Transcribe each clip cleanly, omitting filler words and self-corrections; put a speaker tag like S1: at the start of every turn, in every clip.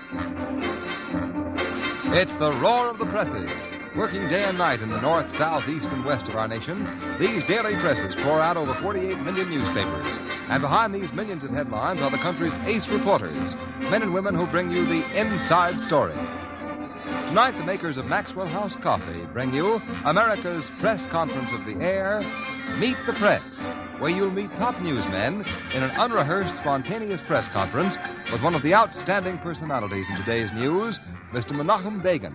S1: It's the roar of the presses. Working day and night in the north, south, east, and west of our nation, these daily presses pour out over 48 million newspapers. And behind these millions of headlines are the country's ace reporters, men and women who bring you the inside story. Tonight, the makers of Maxwell House Coffee bring you America's press conference of the air, Meet the Press, where you'll meet top newsmen in an unrehearsed, spontaneous press conference with one of the outstanding personalities in today's news, Mr. Menachem Begin.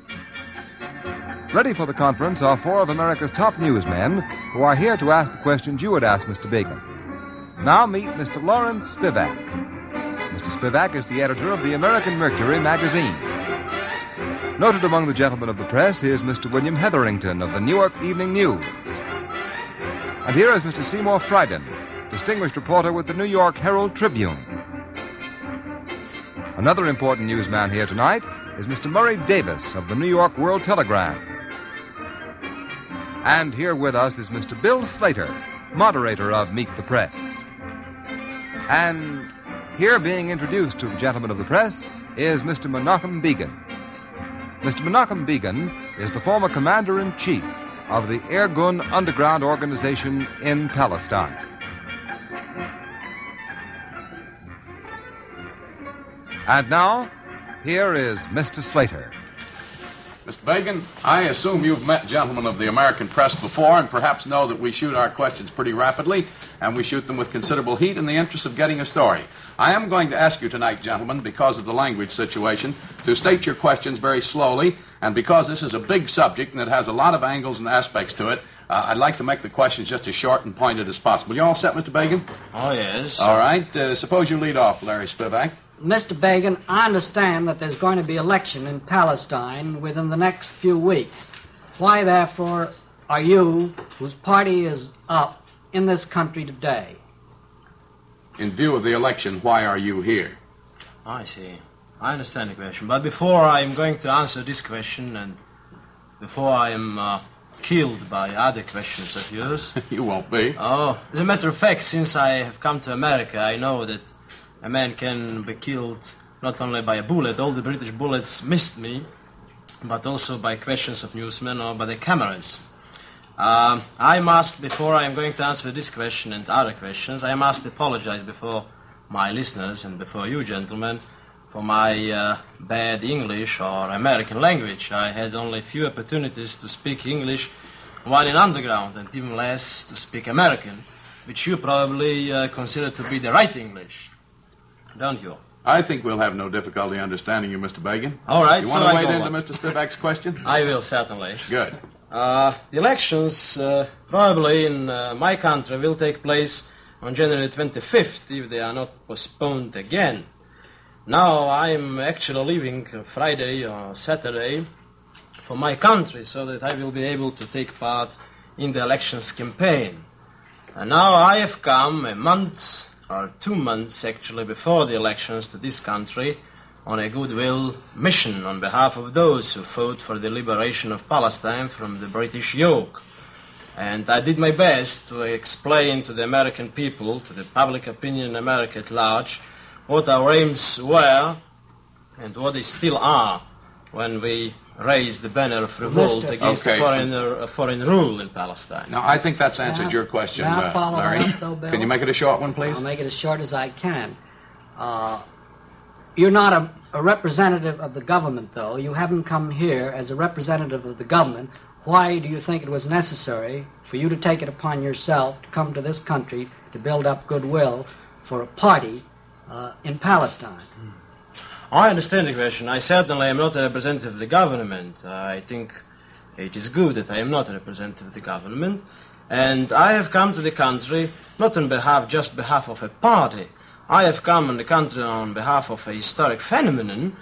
S1: Ready for the conference are four of America's top newsmen who are here to ask the questions you would ask Mr. Begin. Now meet Mr. Lawrence Spivak. Mr. Spivak is the editor of the American Mercury magazine. Noted among the gentlemen of the press is Mr. William Hetherington of the Newark Evening News. And here is Mr. Seymour Frieden, distinguished reporter with the New York Herald Tribune. Another important newsman here tonight is Mr. Murray Davis of the New York World Telegram. And here with us is Mr. Bill Slater, moderator of Meet the Press. And here being introduced to the gentlemen of the press is Mr. Menachem Begin. Mr. Menachem Begin is the former commander-in-chief of the Irgun underground organization in Palestine. And now, here is Mr. Slater.
S2: Mr. Begin, I assume you've met gentlemen of the American press before and perhaps know that we shoot our questions pretty rapidly and we shoot them with considerable heat in the interest of getting a story. I am going to ask you tonight, gentlemen, because of the language situation, to state your questions very slowly, and because this is a big subject and it has a lot of angles and aspects to it, I'd like to make the questions just as short and pointed as possible. You all set, Mr. Begin?
S3: Oh, yes.
S2: All right. Suppose you lead off, Larry Spivak.
S4: Mr. Begin, I understand that there's going to be election in Palestine within the next few weeks. Why, therefore, are you, whose party is up, in this country today?
S2: In view of the election, why are you here?
S3: I see. I understand the question. But before I'm going to answer this question and before I am killed by other questions of yours...
S2: You won't be.
S3: Oh, as a matter of fact, since I have come to America, I know that a man can be killed not only by a bullet, all the British bullets missed me, but also by questions of newsmen or by the cameras. I must, before I am going to answer this question and other questions, I must apologize before my listeners and before you, gentlemen, for my bad English or American language. I had only few opportunities to speak English while in underground, and even less to speak American, which you probably consider to be the right English. Don't you?
S2: I think we'll have no difficulty understanding you, Mr. Begin.
S3: All right,
S2: you want to wade into Mr. Spivak's question?
S3: I will, certainly.
S2: Good.
S3: The elections, probably in my country, will take place on January 25th, if they are not postponed again. Now, I'm actually leaving Friday or Saturday for my country, so that I will be able to take part in the elections campaign. And now I have come a month or 2 months, actually, before the elections to this country on a goodwill mission on behalf of those who fought for the liberation of Palestine from the British yoke. And I did my best to explain to the American people, to the public opinion in America at large, what our aims were and what they still are when we raised the banner of revolt against foreign rule in Palestine.
S2: Now, I think that's answered your question, Larry. Can you make it a short one, please?
S4: I'll make it as short as I can. You're not a representative of the government, though. You haven't come here as a representative of the government. Why do you think it was necessary for you to take it upon yourself to come to this country to build up goodwill for a party in Palestine?
S3: I understand the question. I certainly am not a representative of the government. I think it is good that I am not a representative of the government. And I have come to the country not on behalf of a party. I have come on the country on behalf of a historic phenomenon.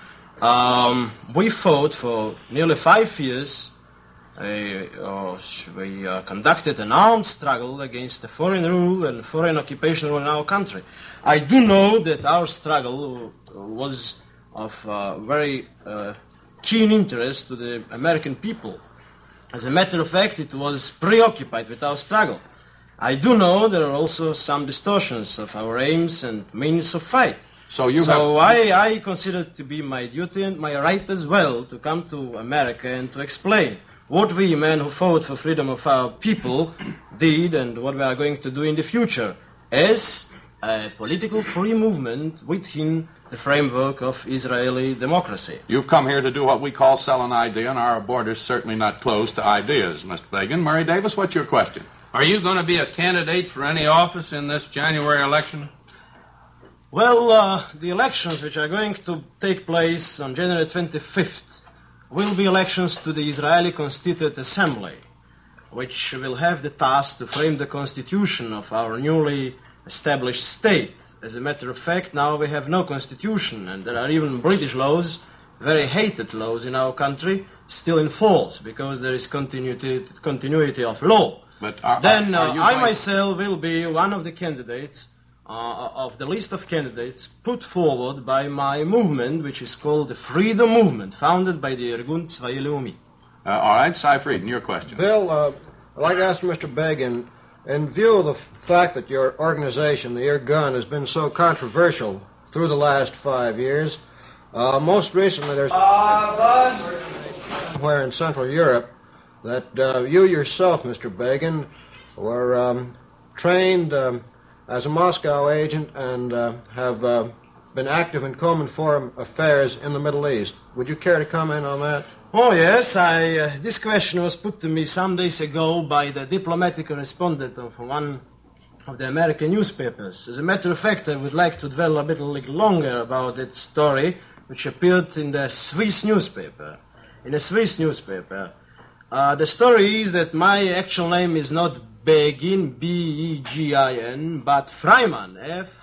S3: We fought for nearly 5 years. We conducted an armed struggle against the foreign rule and foreign occupation in our country. I do know that our struggle was of very keen interest to the American people. As a matter of fact, it was preoccupied with our struggle. I do know there are also some distortions of our aims and means of fight.
S2: So you
S3: So
S2: have...
S3: I consider it to be my duty and my right as well to come to America and to explain what we men who fought for freedom of our people did and what we are going to do in the future as a political free movement within the framework of Israeli democracy.
S2: You've come here to do what we call sell an idea, and our border's certainly not closed to ideas, Mr. Begin. Murray Davis, what's your question?
S5: Are you going to be a candidate for any office in this January election?
S3: Well, the elections which are going to take place on January 25th will be elections to the Israeli Constituent Assembly, which will have the task to frame the constitution of our newly established state. As a matter of fact, now we have no constitution, and there are even British laws, very hated laws in our country, still in force because there is continuity of law.
S2: But
S3: I myself will be one of the candidates of the list of candidates put forward by my movement, which is called the Freedom Movement, founded by the Irgun Tzvai Leumi.
S2: All right, Cy Frieden, your question.
S6: Bill, I'd like to ask Mr. Begin, in view of the fact that your organization, the Irgun, has been so controversial through the last 5 years, most recently there's where in Central Europe that you yourself, Mr. Begin, were trained as a Moscow agent and have been active in Comintern affairs in the Middle East. Would you care to comment on that?
S3: Oh, yes. This question was put to me some days ago by the diplomatic correspondent of one of the American newspapers. As a matter of fact, I would like to dwell a little longer about that story, which appeared in the Swiss newspaper. The story is that my actual name is not Begin, B-E-G-I-N, but Freiman,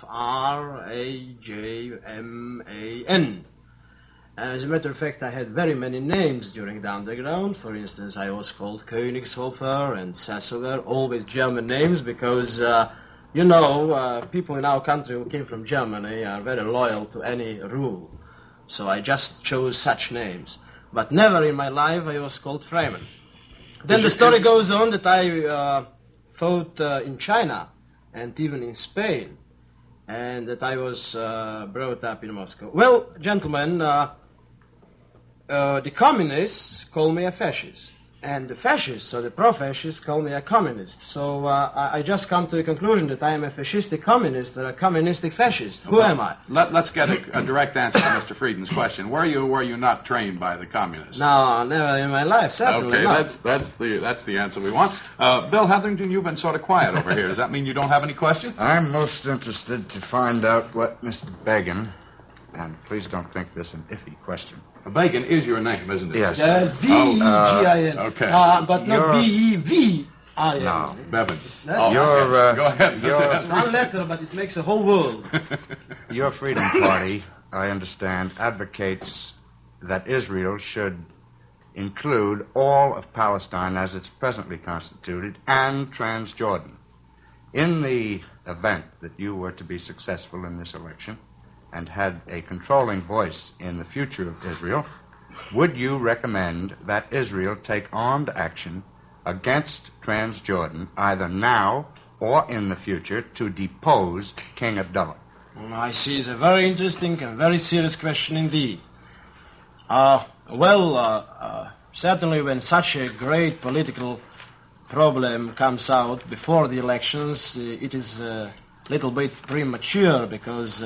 S3: F-R-A-J-M-A-N. As a matter of fact, I had very many names during the underground. For instance, I was called Königshofer and Sassover, always German names, because, people in our country who came from Germany are very loyal to any rule. So I just chose such names. But never in my life I was called Freiman. Then the story goes on that I fought in China and even in Spain, and that I was brought up in Moscow. Well, gentlemen, the communists call me a fascist, and the fascists, or the pro-fascists, call me a communist. So I just come to the conclusion that I am a fascistic communist or a communistic fascist. Who am I?
S2: Let's get a direct answer to Mr. Frieden's question. Were you not trained by the communists?
S3: No, never in my life, certainly
S2: okay,
S3: not.
S2: that's the answer we want. Bill Hetherington, you've been sort of quiet over here. Does that mean you don't have any questions?
S7: I'm most interested to find out what Mr. Begin, and please don't think this an iffy question.
S2: Begin is your name, isn't it?
S7: Yes.
S3: B-E-G-I-N.
S2: okay.
S3: But not B-E-V-I-N.
S7: No.
S2: Bevins.
S3: That's
S2: Go ahead.
S3: It's one letter, but it makes a whole world.
S7: Your Freedom Party, I understand, advocates that Israel should include all of Palestine as it's presently constituted and Transjordan. In the event that you were to be successful in this election and had a controlling voice in the future of Israel, would you recommend that Israel take armed action against Transjordan either now or in the future to depose King Abdullah?
S3: I see. It's a very interesting and very serious question indeed. Certainly when such a great political problem comes out before the elections, it is a little bit premature because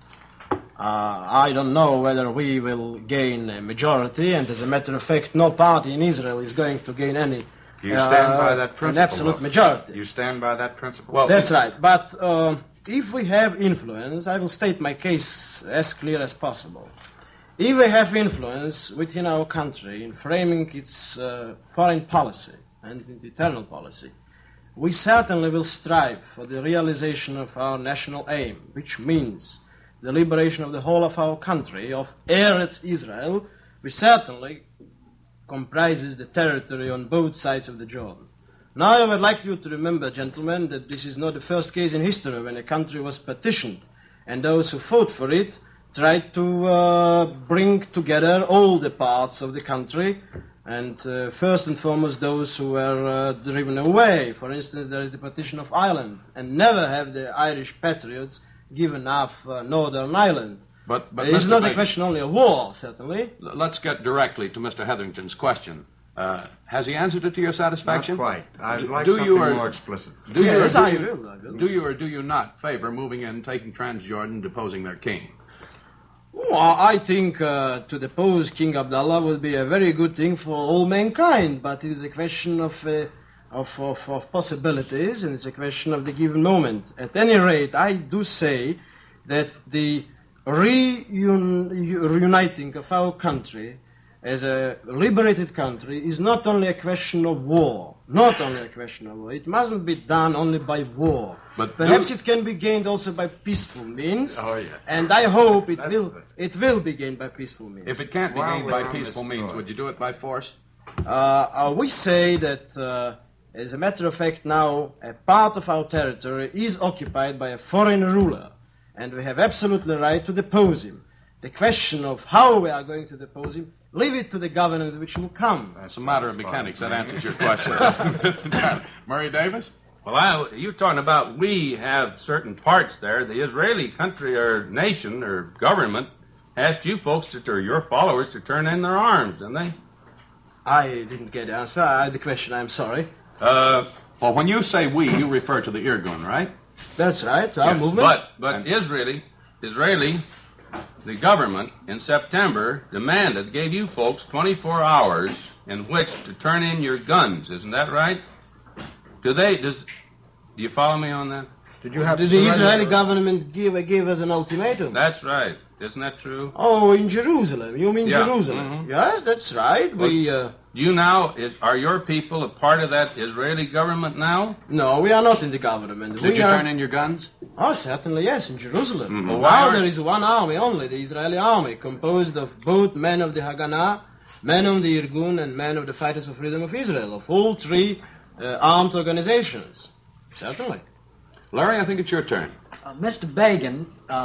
S3: I don't know whether we will gain a majority, and as a matter of fact, no party in Israel is going to gain any
S7: You stand by that principle?
S3: an absolute majority.
S7: You stand by that principle?
S2: Well,
S3: That's right. But if we have influence, I will state my case as clear as possible. If we have influence within our country in framing its foreign policy and internal policy, we certainly will strive for the realization of our national aim, which means the liberation of the whole of our country, of Eretz Israel, which certainly comprises the territory on both sides of the Jordan. Now I would like you to remember, gentlemen, that this is not the first case in history when a country was partitioned, and those who fought for it tried to bring together all the parts of the country, and first and foremost those who were driven away. For instance, there is the partition of Ireland, and never have the Irish patriots given half Northern Ireland.
S2: But
S3: It's
S2: Mr.
S3: not a
S2: Bacon,
S3: question only of war, certainly.
S2: let's get directly to Mr. Hetherington's question. Has he answered it to your
S7: Not
S2: satisfaction?
S7: quite. I'd like
S2: Do you
S7: something
S2: or-
S7: more explicit.
S2: Do you,
S3: Yes,
S2: or
S3: I
S2: do you,
S3: will.
S2: do you or do you not favor moving in, taking Transjordan, deposing their king?
S3: Well, I think to depose King Abdullah would be a very good thing for all mankind, but it is a question of possibilities, and it's a question of the given moment. At any rate, I do say that the reuniting of our country as a liberated country is not only a question of war. Not only a question of war. It mustn't be done only by war.
S2: But
S3: perhaps it can be gained also by peaceful means.
S7: Oh, yeah.
S3: And I hope it
S7: That's
S3: will.
S7: good.
S3: It will be gained by peaceful means.
S2: If it can't be
S7: While
S2: gained
S7: we're
S2: by
S7: on
S2: peaceful
S7: this
S2: means,
S7: story.
S2: would you do it by force?
S3: We say that, as a matter of fact, now a part of our territory is occupied by a foreign ruler, and we have absolutely right to depose him. The question of how we are going to depose him, leave it to the government which will come.
S2: It's a matter of mechanics. That answers your question. Murray Davis?
S5: Well, you're talking about we have certain parts there. The Israeli country or nation or government asked you folks or your followers to turn in their arms, didn't they?
S3: I didn't get the answer. The question, I'm sorry.
S2: Well, when you say we, you refer to the Irgun, right?
S3: That's right, our movement.
S5: But Israeli, the government in September gave you folks 24 hours in which to turn in your guns. Isn't that right? Do you follow me on that?
S6: Did you have
S3: Did
S6: to
S3: the
S6: surrender?
S3: Israeli government give us an ultimatum?
S5: That's right. Isn't that true?
S3: Oh, in Jerusalem. You mean
S5: Yeah.
S3: Jerusalem?
S5: Mhm.
S3: Yes, that's right.
S5: You now, are your people a part of that Israeli government now?
S3: No, we are not in the government.
S2: Did
S3: we
S2: you
S3: are...
S2: turn in your guns?
S3: Oh, certainly, yes, in Jerusalem.
S2: Mhm.
S3: But
S5: Why
S3: now
S5: aren't-
S3: there is one army only, the Israeli army, composed of both men of the Haganah, men of the Irgun, and men of the Fighters for Freedom of Israel, of all three armed organizations. Certainly.
S2: Larry, I think it's your turn.
S4: Mr. Begin,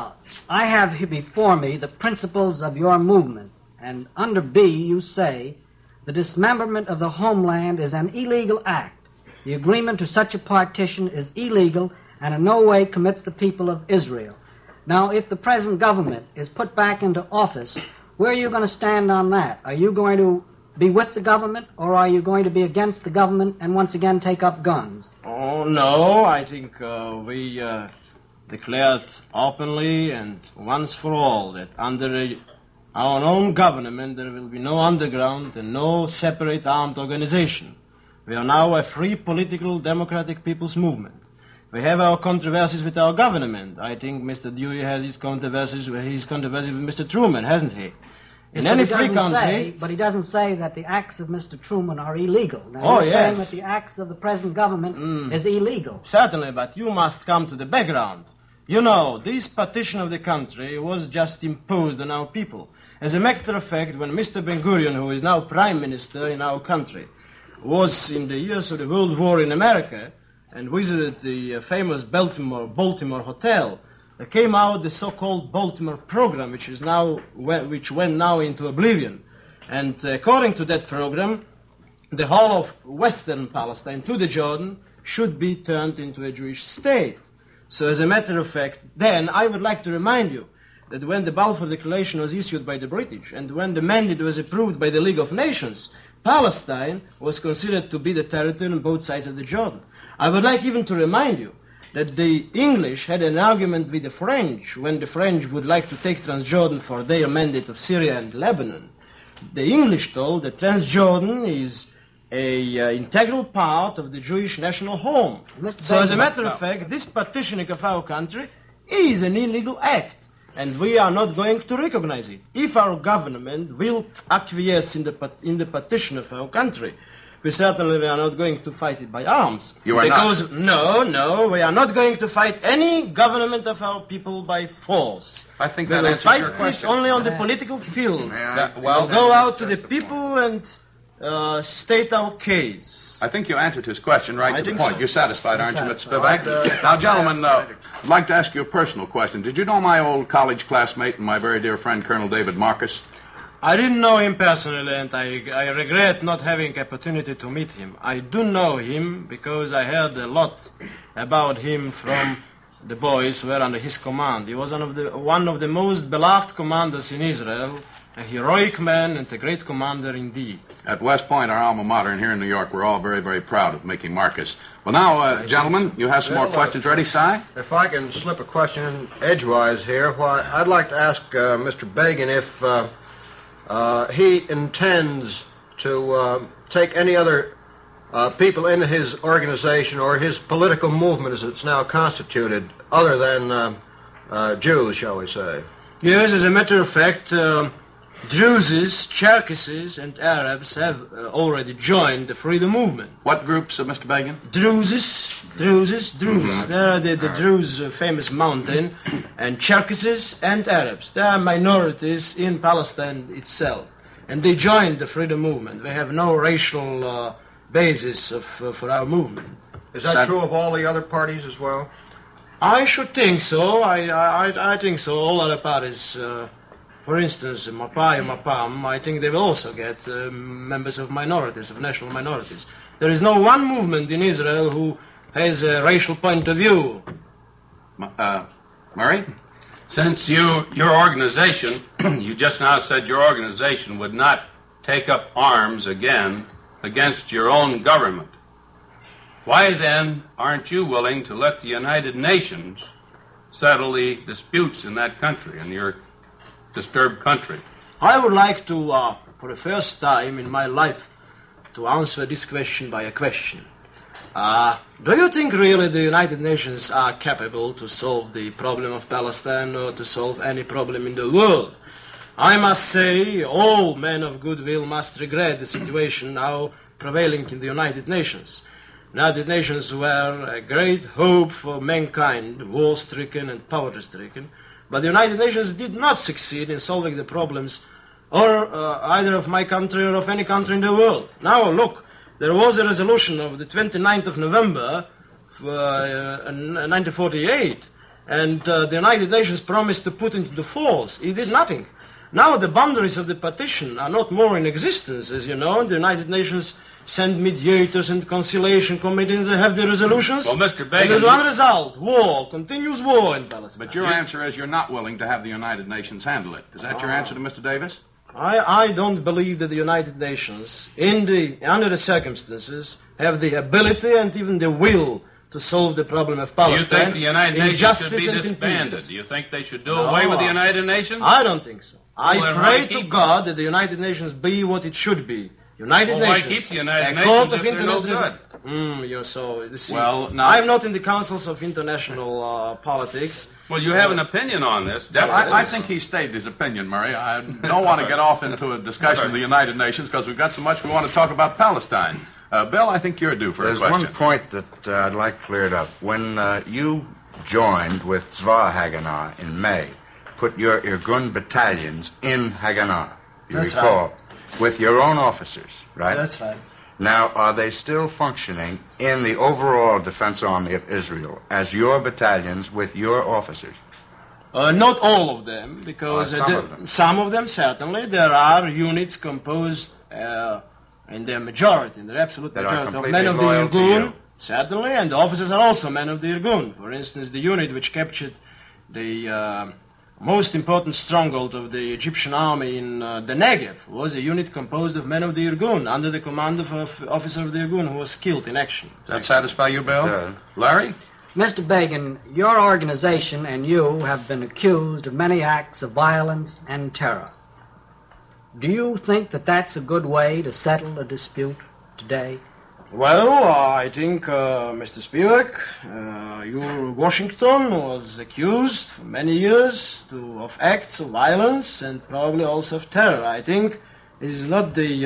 S4: I have here before me the principles of your movement, and under B you say, the dismemberment of the homeland is an illegal act. The agreement to such a partition is illegal and in no way commits the people of Israel. Now, if the present government is put back into office, where are you going to stand on that? Are you going to be with the government, or are you going to be against the government and once again take up guns?
S3: Oh, no, I think we declared openly and once for all that under our own government there will be no underground and no separate armed organization. We are now a free political democratic people's movement. We have our controversies with our government. I think Mr. Dewey has his controversies with Mr. Truman, hasn't he? In
S4: But
S3: any
S4: he
S3: free
S4: doesn't
S3: country...
S4: but he doesn't say that the acts of Mr. Truman are illegal. Now,
S3: Oh,
S4: you're saying
S3: yes.
S4: that the acts of the present government is illegal.
S3: Certainly, but you must come to the background. You know, this partition of the country was just imposed on our people. As a matter of fact, when Mr. Ben-Gurion, who is now Prime Minister in our country, was in the years of the World War in America and visited the famous Baltimore Hotel, there came out the so-called Baltimore Program, which went now into oblivion. And according to that program, the whole of Western Palestine to the Jordan should be turned into a Jewish state. So as a matter of fact, then I would like to remind you that when the Balfour Declaration was issued by the British and when the mandate was approved by the League of Nations, Palestine was considered to be the territory on both sides of the Jordan. I would like even to remind you that the English had an argument with the French when the French would like to take Transjordan for their mandate of Syria and Lebanon. The English told that Transjordan is an integral part of the Jewish national home. So as a matter of fact, this partitioning of our country is an illegal act, and we are not going to recognize it. If our government will acquiesce in the partition of our country, we certainly are not going to fight it by arms.
S2: You are
S3: because, No, we are not going to fight any government of our people by force.
S2: I think
S3: We
S2: that
S3: will
S2: answers
S3: fight
S2: your
S3: it
S2: question.
S3: only on the political field.
S2: Well,
S3: We'll go out to the people and state our case.
S2: I think you answered his question right
S3: I
S2: to the
S3: think
S2: point.
S3: so.
S2: You're satisfied, aren't you, Mr.
S3: satisfied.
S2: Spivak? Now, gentlemen, I'd like to ask you a personal question. Did you know my old college classmate and my very dear friend, Colonel David Marcus?
S3: I didn't know him personally, and I regret not having opportunity to meet him. I do know him because I heard a lot about him from the boys were under his command. He was one of the most beloved commanders in Israel, a heroic man and a great commander indeed.
S2: At West Point, our alma mater, and here in New York, we're all very, very proud of Mickey Marcus. Well, now, gentlemen, you have some more questions ready, Si?
S6: If I can slip a question in edgewise here, why, I'd like to ask Mr. Begin if he intends to take any other people into his organization or his political movement as it's now constituted, other than Jews, shall we say?
S3: Yes, as a matter of fact, Druzes, Cherkesses, and Arabs have already joined the freedom movement.
S2: What groups, Mr. Begin?
S3: Druzes.
S2: Mm-hmm.
S3: They are the Druze famous mountain, and Cherkesses and Arabs. They are minorities in Palestine itself, and they joined the freedom movement. We have no racial basis for our movement.
S6: Is that true of all the other parties as well?
S3: I should think so. I think so. All other parties, for instance, Mapai and Mapam, I think they will also get members of minorities, of national minorities. There is no one movement in Israel who has a racial point of view.
S2: Murray?
S5: Since your organization, you just now said your organization would not take up arms again against your own government, why then aren't you willing to let the United Nations settle the disputes in that country, in your disturbed country?
S3: I would like to, for the first time in my life, to answer this question by a question. Do you think really the United Nations are capable to solve the problem of Palestine or to solve any problem in the world? I must say, all men of goodwill must regret the situation now prevailing in the United Nations. United Nations were a great hope for mankind, war-stricken and poverty-stricken, but the United Nations did not succeed in solving the problems or either of my country or of any country in the world. Now, look, there was a resolution of the 29th of November 1948, and the United Nations promised to put into force. It did nothing. Now the boundaries of the partition are not more in existence, as you know. The United Nations send mediators and conciliation committees. They have the resolutions.
S5: Well, Mr. Begin...
S3: And there's one result. War. Continuous war in Palestine.
S2: But your answer is you're not willing to have the United Nations handle it. Is that your answer to Mr. Davis?
S3: I don't believe that the United Nations, under the circumstances, have the ability and even the will to solve the problem of Palestine.
S5: Do you think the United Nations should be
S3: and
S5: disbanded? Do you think they should do away with the United Nations?
S3: I don't think so. I pray to
S5: keep...
S3: God that the United Nations be what it should be. United
S5: Nations.
S3: Why
S5: keep the United
S3: Nations
S5: if they're no good?
S3: You're so...
S2: Well, now...
S3: I'm not in the councils of international politics.
S5: Well, you have an opinion on this.
S2: I think he stated his opinion, Murray. I don't want to get off into a discussion of the United Nations because we've got so much we want to talk about Palestine. Bill, I think you're due for a question.
S7: There's one point that I'd like cleared up. When you joined with Tzva Haganah in May, put your Irgun battalions in Haganah, you recall, with your own officers, right?
S3: That's right.
S7: Now, are they still functioning in the overall Defense Army of Israel as your battalions with your officers?
S3: Not all of them, because
S7: some
S3: of them certainly. There are units composed, in their majority, in their absolute majority, of men of the Irgun, certainly, and the officers are also men of the Irgun. For instance, the unit which captured the most important stronghold of the Egyptian army in the Negev was a unit composed of men of the Irgun, under the command of an officer of the Irgun who was killed in action.
S2: Does that satisfy you, Bill? Larry?
S4: Mr. Begin, your organization and you have been accused of many acts of violence and terror. Do you think that that's a good way to settle a dispute today?
S3: Well, I think, Mr. Spivak, Washington was accused for many years of acts of violence and probably also of terror. I think this is not the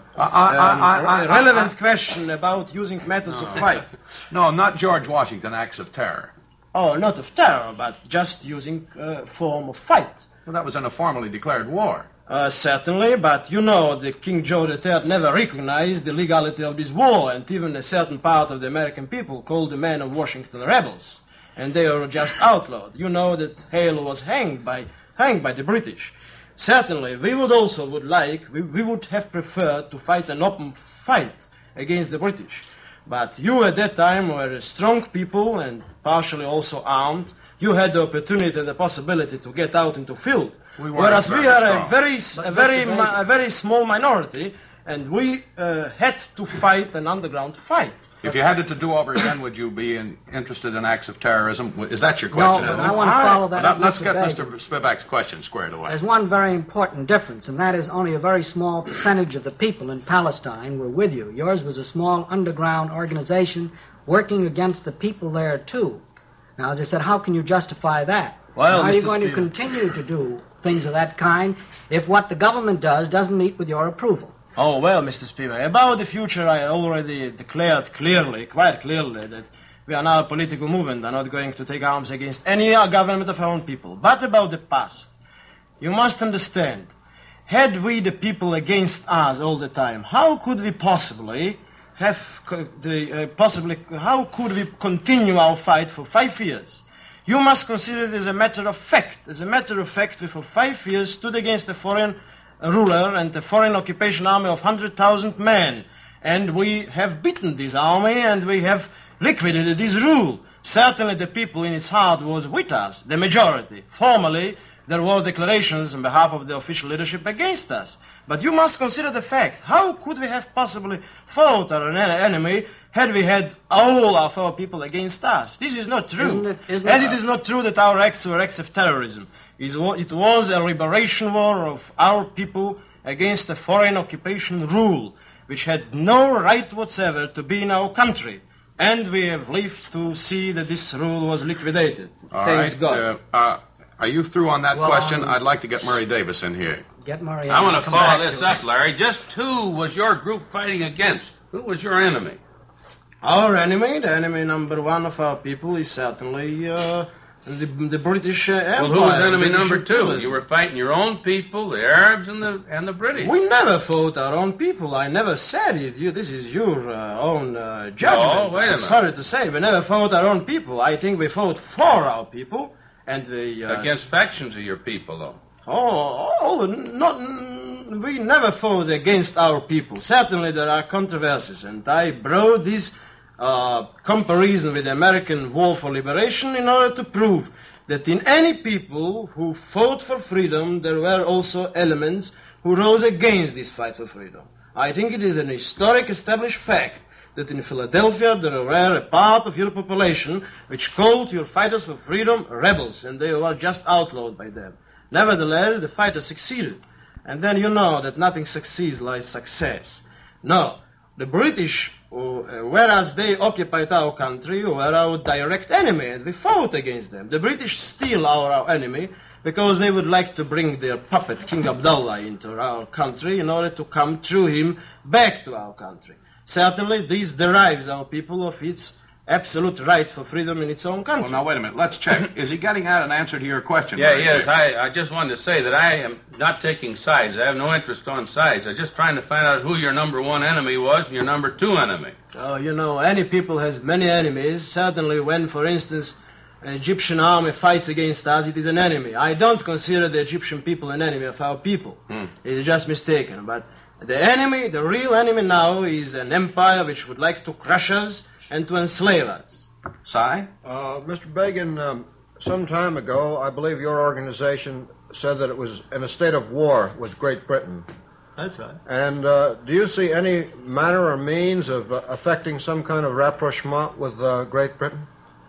S3: relevant question about using methods of fight.
S2: No, not George Washington acts of terror.
S3: Oh, not of terror, but just using a form of fight.
S2: Well, that was in a formally declared war.
S3: Certainly, but you know the King George III never recognized the legality of this war, and even a certain part of the American people called the men of Washington rebels, and they were just outlawed. You know that Hale was hanged by the British. Certainly, we would have preferred to fight an open fight against the British. But you at that time were strong people and partially also armed. You had the opportunity and the possibility to get out into field. Whereas we are a very small minority, and we had to fight an underground fight.
S2: If you had it to do over again, would you be interested in acts of terrorism? Is that your question?
S4: No, but I want to follow that up.
S2: Let's get Mr. Spivak's question squared away.
S4: There's one very important difference, and that is only a very small percentage of the people in Palestine were with you. Yours was a small underground organization working against the people there, too. Now, as I said, how can you justify that?
S3: Well,
S4: how are
S3: Mr.
S4: you going to
S3: Spivak,
S4: continue to do things of that kind if what the government does doesn't meet with your approval?
S3: Oh, well, Mr. Spivak, about the future, I already declared quite clearly, that we are now a political movement, are not going to take arms against any government of our own people. But about the past, you must understand, had we the people against us all the time, how could we possibly how could we continue our fight for 5 years? You must consider it as a matter of fact. As a matter of fact, we for 5 years stood against a foreign ruler and a foreign occupation army of 100,000 men. And we have beaten this army and we have liquidated this rule. Certainly the people in its heart was with us, the majority. Formally, there were declarations on behalf of the official leadership against us. But you must consider the fact. How could we have possibly fought our enemy had we had all of our people against us? This is not true. As it is not true that our acts were acts of terrorism. It was a liberation war of our people against a foreign occupation rule, which had no right whatsoever to be in our country. And we have lived to see that this rule was liquidated. Thanks God.
S2: Are you through on that question? I'd like to get Murray Davis in here.
S4: Get Murray.
S5: I want to follow this up, Larry. Just who was your group fighting against? Who was your enemy?
S3: Our enemy, the enemy number one of our people, is certainly the British Empire.
S5: Well, who was enemy number two? You were fighting your own people, the Arabs and the British.
S3: We never fought our own people. I never said it. This is your own judgment.
S5: Oh, wait a minute.
S3: I'm sorry to say, we never fought our own people. I think we fought for our people. And
S5: against factions of your people, though.
S3: We never fought against our people. Certainly there are controversies, and I brought this comparison with the American War for Liberation in order to prove that in any people who fought for freedom, there were also elements who rose against this fight for freedom. I think it is an historic established fact that in Philadelphia there were a part of your population which called your fighters for freedom rebels, and they were just outlawed by them. Nevertheless, the fighters succeeded. And then you know that nothing succeeds like success. No, the British, whereas they occupied our country, were our direct enemy, and we fought against them. The British still are our enemy because they would like to bring their puppet, King Abdullah, into our country in order to come through him back to our country. Certainly, this derives our people of its absolute right for freedom in its own country.
S2: Well, now, wait a minute. Let's check. Is he getting at an answer to your question?
S5: Yeah, yes. I just wanted to say that I am not taking sides. I have no interest on sides. I'm just trying to find out who your number one enemy was and your number two enemy.
S3: Oh, you know, any people has many enemies. Certainly when, for instance, an Egyptian army fights against us, it is an enemy. I don't consider the Egyptian people an enemy of our people. It is just mistaken. But the enemy, the real enemy now, is an empire which would like to crush us and to enslave us.
S2: Si?
S6: Mr. Begin, some time ago, I believe your organization said that it was in a state of war with Great Britain.
S3: That's right.
S6: And do you see any manner or means of effecting some kind of rapprochement with Great Britain?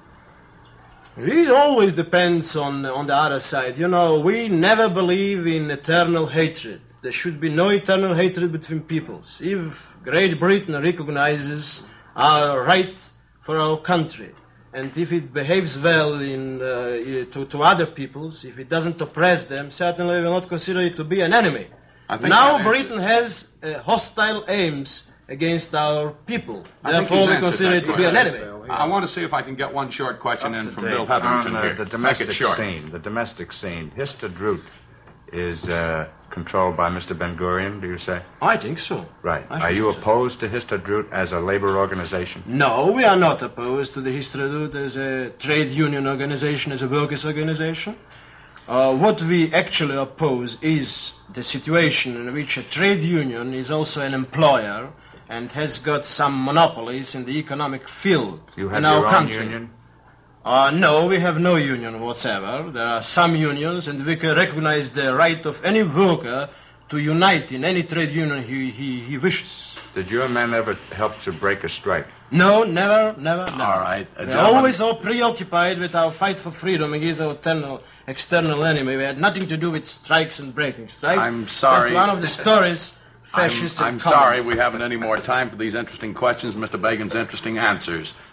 S3: It always depends on the other side. You know, we never believe in eternal hatred. There should be no eternal hatred between peoples. If Great Britain recognizes our right for our country, and if it behaves well to other peoples, if it doesn't oppress them, certainly we will not consider it to be an enemy. Now Britain has hostile aims against our people. Therefore, we consider it to be an enemy.
S2: I want to see if I can get one short question in from Bill Hetherington here.
S7: The domestic scene. The domestic scene. Histadrut is controlled by Mr. Ben-Gurion, do you say?
S3: I think so.
S7: Right. Are you opposed to Histadrut as a labor organization?
S3: No, we are not opposed to the Histadrut as a trade union organization, as a workers' organization. What we actually oppose is the situation in which a trade union is also an employer and has got some monopolies in the economic field
S7: You have
S3: in our
S7: your own
S3: country.
S7: union?
S3: No, we have no union whatsoever. There are some unions, and we can recognize the right of any worker to unite in any trade union he wishes.
S7: Did your men ever help to break a strike?
S3: No, never.
S2: All right.
S3: We're
S2: Gentlemen,
S3: always so preoccupied with our fight for freedom against our external enemy. We had nothing to do with strikes and breaking strikes.
S2: I'm sorry.
S3: That's one of the stories fascists
S2: I'm
S3: and
S2: sorry
S3: communists.
S2: we haven't any more time for these interesting questions, Mr. Bacon's interesting answers.